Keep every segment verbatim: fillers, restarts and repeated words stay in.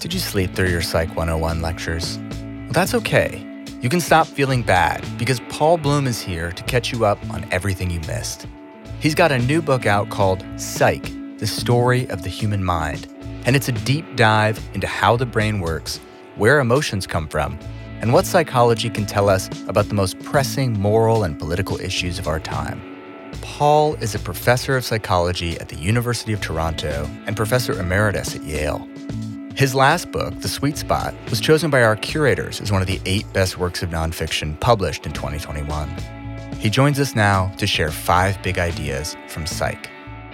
Did you sleep through your Psych one oh one lectures? Well, that's okay. You can stop feeling bad because Paul Bloom is here to catch you up on everything you missed. He's got a new book out called Psych, The Story of the Human Mind. And it's a deep dive into how the brain works, where emotions come from, and what psychology can tell us about the most pressing moral and political issues of our time. Paul is a professor of psychology at the University of Toronto and professor emeritus at Yale. His last book, The Sweet Spot, was chosen by our curators as one of the eight best works of nonfiction published in twenty twenty-one. He joins us now to share five big ideas from Psych.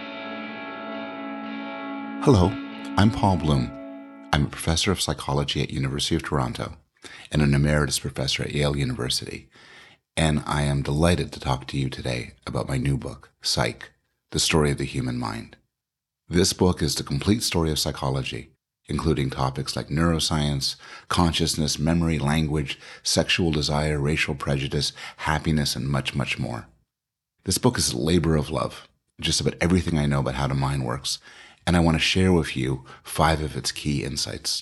Hello, I'm Paul Bloom. I'm a professor of psychology at University of Toronto and an emeritus professor at Yale University, and I am delighted to talk to you today about my new book, Psych, The Story of the Human Mind. This book is the complete story of psychology, including topics like neuroscience, consciousness, memory, language, sexual desire, racial prejudice, happiness, and much, much more. This book is a labor of love, just about everything I know about how the mind works, and I want to share with you five of its key insights.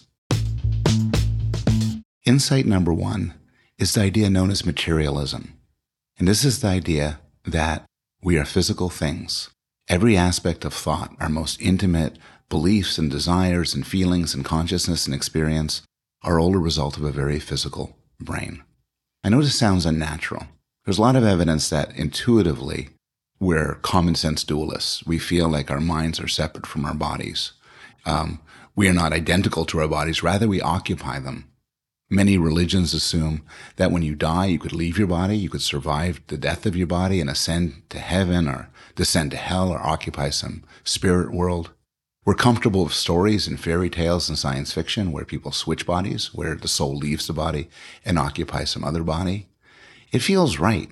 Insight number one is the idea known as materialism. And this is the idea that we are physical things. Every aspect of thought, our most intimate beliefs and desires and feelings and consciousness and experience, are all a result of a very physical brain. I know this sounds unnatural. There's a lot of evidence that intuitively we're common sense dualists. We feel like our minds are separate from our bodies. Um, we are not identical to our bodies, rather we occupy them. Many religions assume that when you die, you could leave your body, you could survive the death of your body and ascend to heaven or descend to hell or occupy some spirit world. We're comfortable with stories and fairy tales and science fiction where people switch bodies, where the soul leaves the body and occupies some other body. It feels right.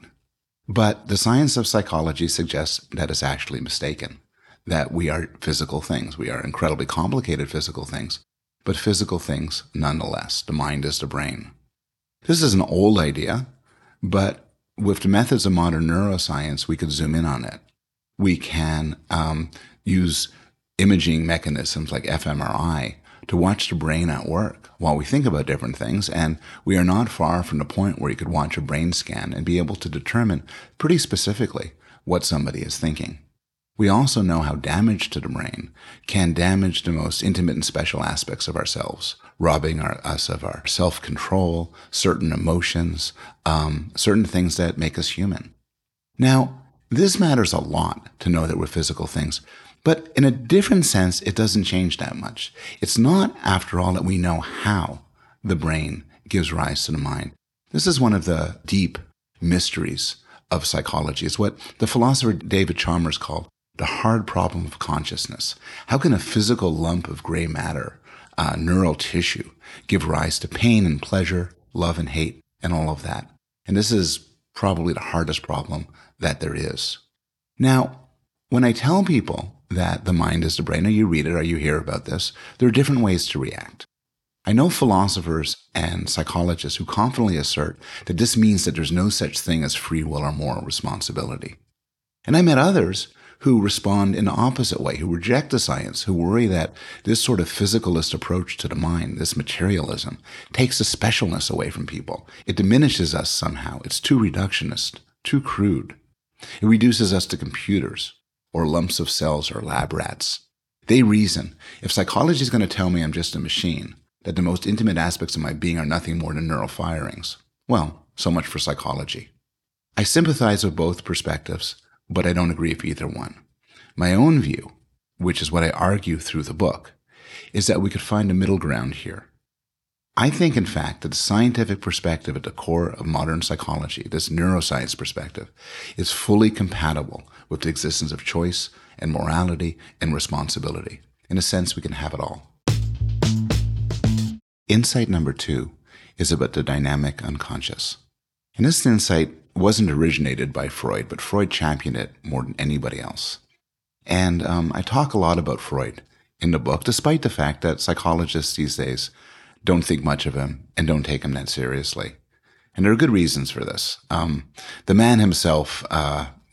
But the science of psychology suggests that it's actually mistaken, that we are physical things. We are incredibly complicated physical things, but physical things nonetheless. The mind is the brain. This is an old idea, but with the methods of modern neuroscience, we could zoom in on it. We can um, use imaging mechanisms like f M R I to watch the brain at work while we think about different things, and we are not far from the point where you could watch a brain scan and be able to determine pretty specifically what somebody is thinking. We also know how damage to the brain can damage the most intimate and special aspects of ourselves, robbing our, us of our self-control, certain emotions, um, certain things that make us human. Now, this matters a lot to know that we're physical things, but in a different sense, it doesn't change that much. It's not, after all, that we know how the brain gives rise to the mind. This is one of the deep mysteries of psychology. It's what the philosopher David Chalmers called the hard problem of consciousness. How can a physical lump of gray matter, uh, neural tissue, give rise to pain and pleasure, love and hate, and all of that? And this is probably the hardest problem that there is. Now, when I tell people that the mind is the brain, or you read it, or you hear about this, there are different ways to react. I know philosophers and psychologists who confidently assert that this means that there's no such thing as free will or moral responsibility. And I met others who respond in the opposite way, who reject the science, who worry that this sort of physicalist approach to the mind, this materialism, takes the specialness away from people. It diminishes us somehow. It's too reductionist, too crude. It reduces us to computers or lumps of cells or lab rats. They reason, if psychology is going to tell me I'm just a machine, that the most intimate aspects of my being are nothing more than neural firings, well, so much for psychology. I sympathize with both perspectives, but I don't agree with either one. My own view, which is what I argue through the book, is that we could find a middle ground here. I think, in fact, that the scientific perspective at the core of modern psychology, this neuroscience perspective, is fully compatible with the existence of choice and morality and responsibility. In a sense, we can have it all. Insight number two is about the dynamic unconscious. And this insight wasn't originated by Freud, but Freud championed it more than anybody else. And um, I talk a lot about Freud in the book, despite the fact that psychologists these days don't think much of him and don't take him that seriously. And there are good reasons for this. Um, the man himself uh,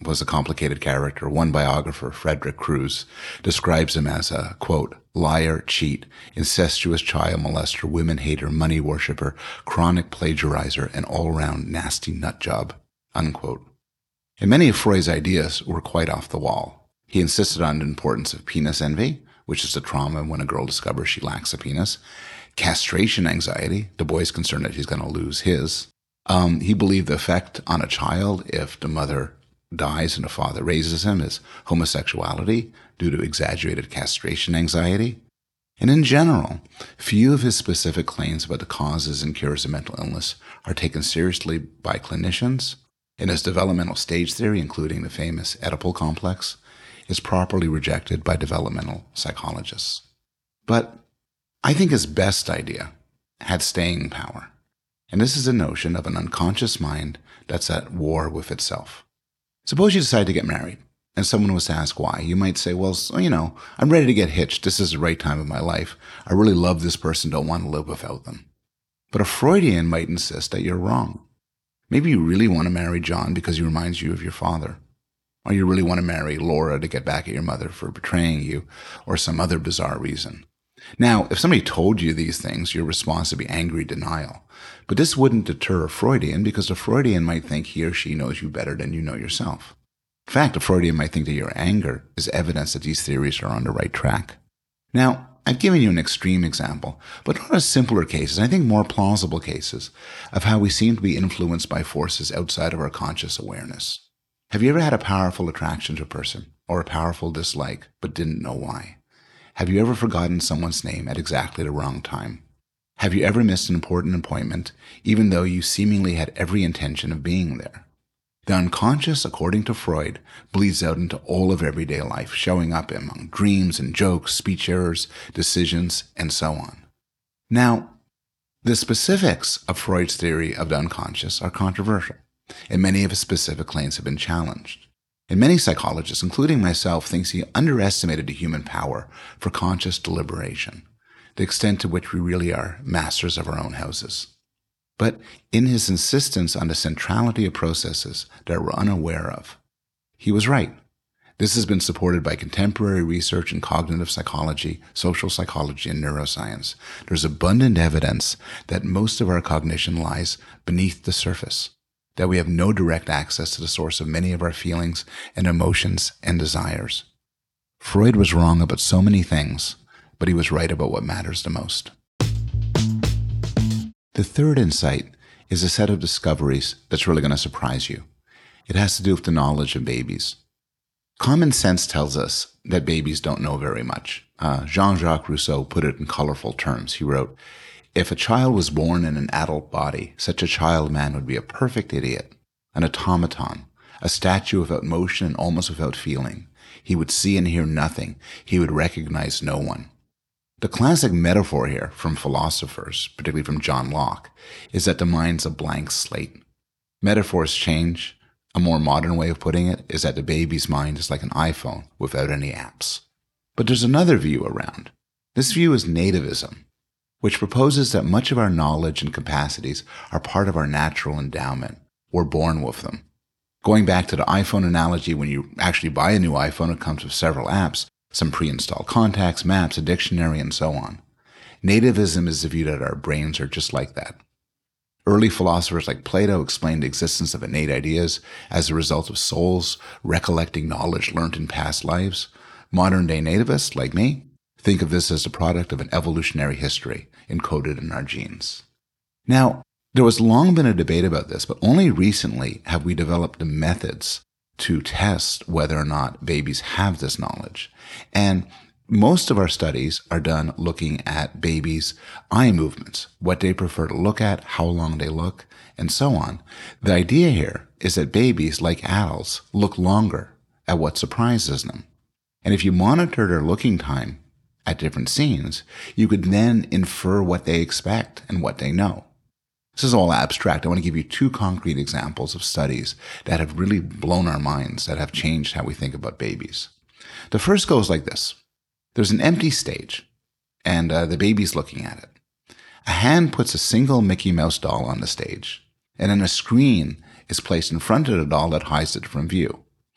was a complicated character. One biographer, Frederick Crews, describes him as a, quote, liar, cheat, incestuous child molester, women hater, money worshiper, chronic plagiarizer, and all-round nasty nut job, unquote. And many of Freud's ideas were quite off the wall. He insisted on the importance of penis envy, which is the trauma when a girl discovers she lacks a penis, castration anxiety, the boy's concerned that he's going to lose his. Um, he believed the effect on a child if the mother dies and the father raises him is homosexuality due to exaggerated castration anxiety. And in general, few of his specific claims about the causes and cures of mental illness are taken seriously by clinicians, and his developmental stage theory, including the famous Oedipal complex, is properly rejected by developmental psychologists. But I think his best idea had staying power, and this is the notion of an unconscious mind that's at war with itself. Suppose you decide to get married, and someone was to ask why. You might say, well, so, you know, I'm ready to get hitched. This is the right time of my life. I really love this person, don't want to live without them. But a Freudian might insist that you're wrong. Maybe you really want to marry John because he reminds you of your father. Or you really want to marry Laura to get back at your mother for betraying you, or some other bizarre reason. Now, if somebody told you these things, your response would be angry denial. But this wouldn't deter a Freudian, because a Freudian might think he or she knows you better than you know yourself. In fact, a Freudian might think that your anger is evidence that these theories are on the right track. Now, I've given you an extreme example, but not as simpler cases, I think more plausible cases, of how we seem to be influenced by forces outside of our conscious awareness. Have you ever had a powerful attraction to a person, or a powerful dislike, but didn't know why? Have you ever forgotten someone's name at exactly the wrong time? Have you ever missed an important appointment, even though you seemingly had every intention of being there? The unconscious, according to Freud, bleeds out into all of everyday life, showing up among dreams and jokes, speech errors, decisions, and so on. Now, the specifics of Freud's theory of the unconscious are controversial, and many of his specific claims have been challenged. And many psychologists, including myself, think he underestimated the human power for conscious deliberation, the extent to which we really are masters of our own houses. But in his insistence on the centrality of processes that we're unaware of, he was right. This has been supported by contemporary research in cognitive psychology, social psychology, and neuroscience. There's abundant evidence that most of our cognition lies beneath the surface, that we have no direct access to the source of many of our feelings and emotions and desires. Freud was wrong about so many things, but he was right about what matters the most. The third insight is a set of discoveries that's really going to surprise you. It has to do with the knowledge of babies. Common sense tells us that babies don't know very much. Uh, Jean-Jacques Rousseau put it in colorful terms. He wrote, "If a child was born in an adult body, such a child man would be a perfect idiot, an automaton, a statue without motion and almost without feeling. He would see and hear nothing. He would recognize no one." The classic metaphor here from philosophers, particularly from John Locke, is that the mind's a blank slate. Metaphors change. A more modern way of putting it is that the baby's mind is like an iPhone without any apps. But there's another view around. This view is nativism, which proposes that much of our knowledge and capacities are part of our natural endowment. We're born with them. Going back to the iPhone analogy, when you actually buy a new iPhone, it comes with several apps, some pre-installed contacts, maps, a dictionary, and so on. Nativism is the view that our brains are just like that. Early philosophers like Plato explained the existence of innate ideas as a result of souls recollecting knowledge learned in past lives. Modern-day nativists, like me, think of this as the product of an evolutionary history encoded in our genes. Now, there has long been a debate about this, but only recently have we developed the methods to test whether or not babies have this knowledge. And most of our studies are done looking at babies' eye movements, what they prefer to look at, how long they look, and so on. The idea here is that babies, like adults, look longer at what surprises them. And if you monitor their looking time at different scenes, you could then infer what they expect and what they know. This is all abstract. I want to give you two concrete examples of studies that have really blown our minds, that have changed how we think about babies. The first goes like this. There's an empty stage, and uh, the baby's looking at it. A hand puts a single Mickey Mouse doll on the stage, and then a screen is placed in front of the doll that hides it from view.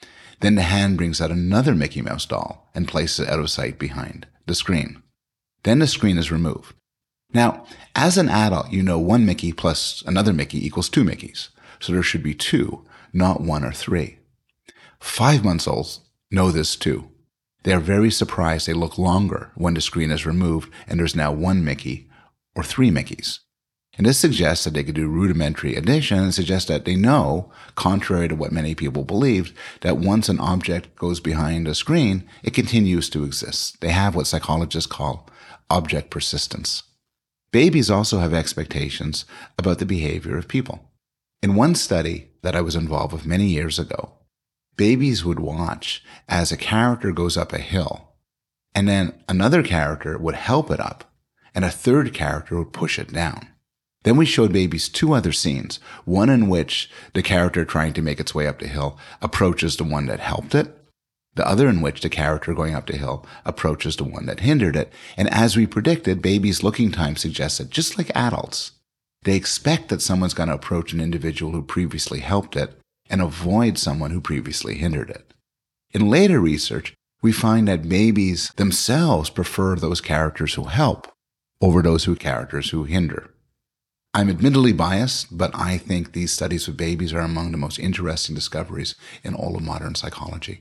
Then the hand brings out another Mickey Mouse doll and places it out of sight behind the screen. Then the screen is removed. Now, as an adult, you know one Mickey plus another Mickey equals two Mickeys. So there should be two, not one or three. Five-month-olds know this too. They are very surprised they look longer when the screen is removed and there's now one Mickey or three Mickeys. And this suggests that they could do rudimentary addition and suggests that they know, contrary to what many people believed, that once an object goes behind a screen, it continues to exist. They have what psychologists call object persistence. Babies also have expectations about the behavior of people. In one study that I was involved with many years ago, babies would watch as a character goes up a hill, and then another character would help it up, and a third character would push it down. Then we showed babies two other scenes, one in which the character trying to make its way up the hill approaches the one that helped it, the other in which the character going up the hill approaches the one that hindered it. And as we predicted, babies' looking time suggests that just like adults, they expect that someone's going to approach an individual who previously helped it and avoid someone who previously hindered it. In later research, we find that babies themselves prefer those characters who help over those who characters who hinder. I'm admittedly biased, but I think these studies with babies are among the most interesting discoveries in all of modern psychology.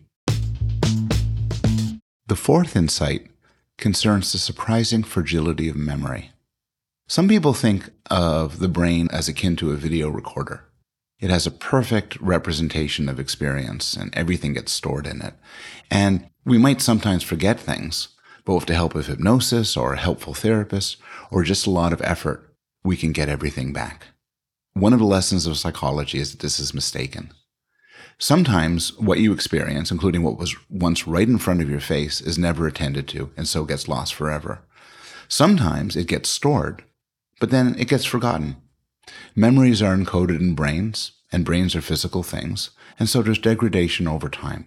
The fourth insight concerns the surprising fragility of memory. Some people think of the brain as akin to a video recorder. It has a perfect representation of experience and everything gets stored in it. And we might sometimes forget things, but with the help of hypnosis or a helpful therapist or just a lot of effort, we can get everything back. One of the lessons of psychology is that this is mistaken. Sometimes what you experience, including what was once right in front of your face, is never attended to and so gets lost forever. Sometimes it gets stored, but then it gets forgotten. Memories are encoded in brains, and brains are physical things, and so there's degradation over time.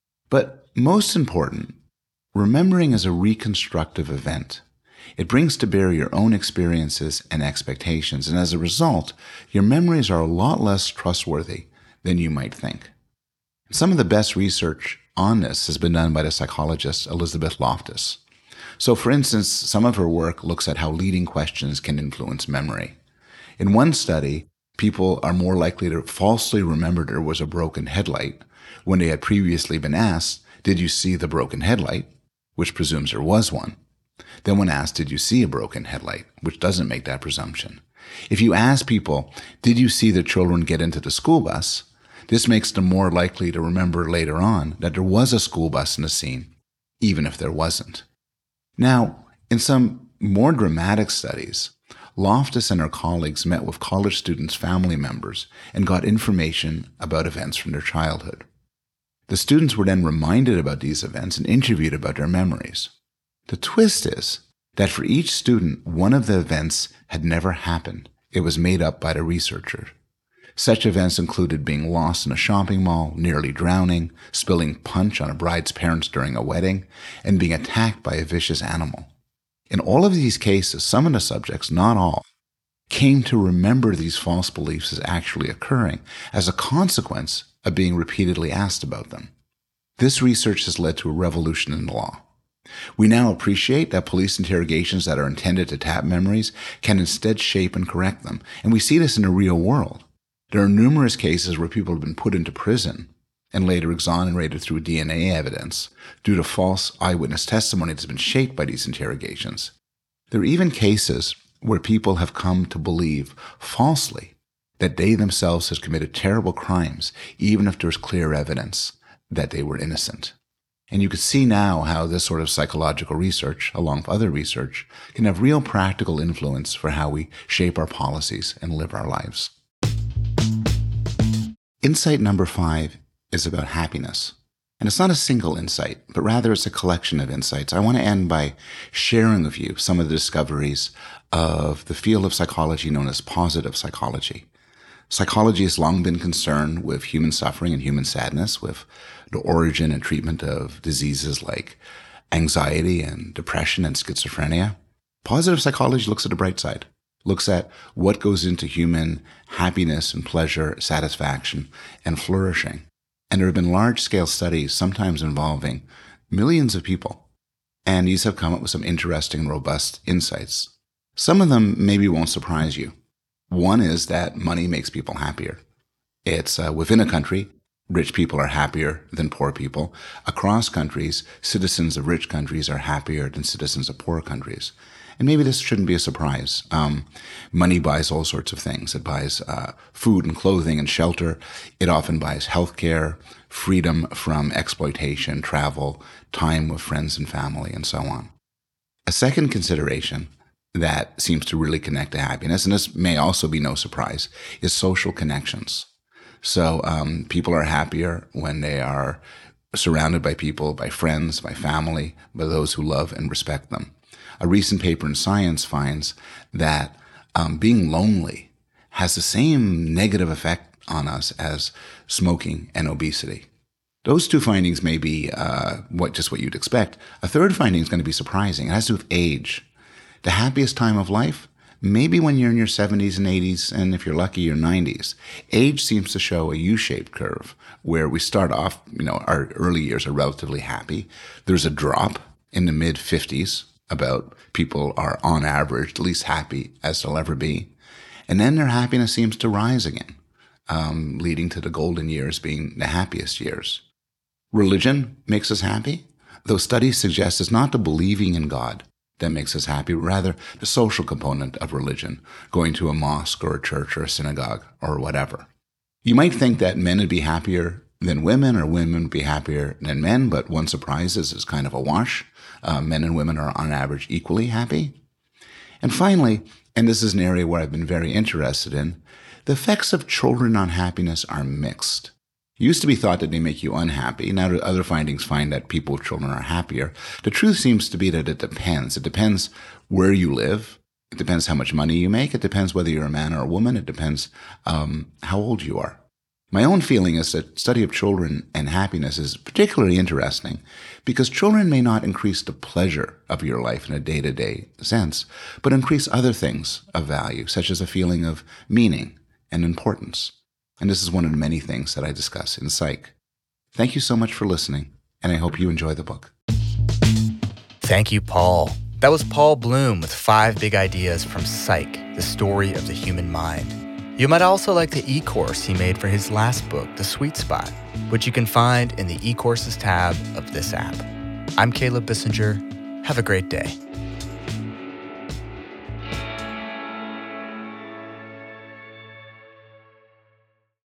But most important, remembering is a reconstructive event. It brings to bear your own experiences and expectations, and as a result, your memories are a lot less trustworthy than you might think. Some of the best research on this has been done by the psychologist Elizabeth Loftus. So, for instance, some of her work looks at how leading questions can influence memory. In one study, people are more likely to falsely remember there was a broken headlight when they had previously been asked, "Did you see the broken headlight?" which presumes there was one. Then when asked, "Did you see a broken headlight?" which doesn't make that presumption. If you ask people, "Did you see the children get into the school bus?" this makes them more likely to remember later on that there was a school bus in the scene, even if there wasn't. Now, in some more dramatic studies, Loftus and her colleagues met with college students' family members and got information about events from their childhood. The students were then reminded about these events and interviewed about their memories. The twist is that for each student, one of the events had never happened. It was made up by the researcher. Such events included being lost in a shopping mall, nearly drowning, spilling punch on a bride's parents during a wedding, and being attacked by a vicious animal. In all of these cases, some of the subjects, not all, came to remember these false beliefs as actually occurring as a consequence of being repeatedly asked about them. This research has led to a revolution in the law. We now appreciate that police interrogations that are intended to tap memories can instead shape and correct them, and we see this in the real world. There are numerous cases where people have been put into prison and later exonerated through D N A evidence due to false eyewitness testimony that's been shaped by these interrogations. There are even cases where people have come to believe falsely that they themselves have committed terrible crimes, even if there's clear evidence that they were innocent. And you can see now how this sort of psychological research, along with other research, can have real practical influence for how we shape our policies and live our lives. Insight number five is about happiness. And it's not a single insight, but rather it's a collection of insights. I want to end by sharing with you some of the discoveries of the field of psychology known as positive psychology. Psychology has long been concerned with human suffering and human sadness, with the origin and treatment of diseases like anxiety and depression and schizophrenia. Positive psychology looks at the bright side, looks at what goes into human happiness and pleasure, satisfaction, and flourishing. And there have been large-scale studies, sometimes involving millions of people. And these have come up with some interesting and robust insights. Some of them maybe won't surprise you. One is that money makes people happier. It's uh, within a country, rich people are happier than poor people. Across countries, citizens of rich countries are happier than citizens of poor countries. And maybe this shouldn't be a surprise. Um, money buys all sorts of things. It buys uh, food and clothing and shelter. It often buys healthcare, freedom from exploitation, travel, time with friends and family, and so on. A second consideration that seems to really connect to happiness, and this may also be no surprise, is social connections. So um, people are happier when they are surrounded by people, by friends, by family, by those who love and respect them. A recent paper in Science finds that um, being lonely has the same negative effect on us as smoking and obesity. Those two findings may be uh, what just what you'd expect. A third finding is going to be surprising. It has to do with age. The happiest time of life, maybe when you're in your seventies and eighties, and if you're lucky, your nineties. Age seems to show a U-shaped curve where we start off, you know, our early years are relatively happy. There's a drop in the mid-fifties. About people are on average the least happy as they'll ever be. And then their happiness seems to rise again, um, leading to the golden years being the happiest years. Religion makes us happy, though studies suggest it's not the believing in God that makes us happy, rather the social component of religion, going to a mosque or a church or a synagogue or whatever. You might think that men would be happier than women or women would be happier than men, but one surprise is it's kind of a wash. Uh, men and women are on average equally happy. And finally, and this is an area where I've been very interested in, the effects of children on happiness are mixed. It used to be thought that they make you unhappy. Now other findings find that people with children are happier. The truth seems to be that it depends. It depends where you live. It depends how much money you make. It depends whether you're a man or a woman. It depends um, how old you are. My own feeling is that study of children and happiness is particularly interesting because children may not increase the pleasure of your life in a day-to-day sense, but increase other things of value, such as a feeling of meaning and importance. And this is one of the many things that I discuss in Psych. Thank you so much for listening, and I hope you enjoy the book. Thank you, Paul. That was Paul Bloom with five big ideas from Psych, the story of the human mind. You might also like the e-course he made for his last book, The Sweet Spot, which you can find in the e-courses tab of this app. I'm Caleb Bissinger. Have a great day.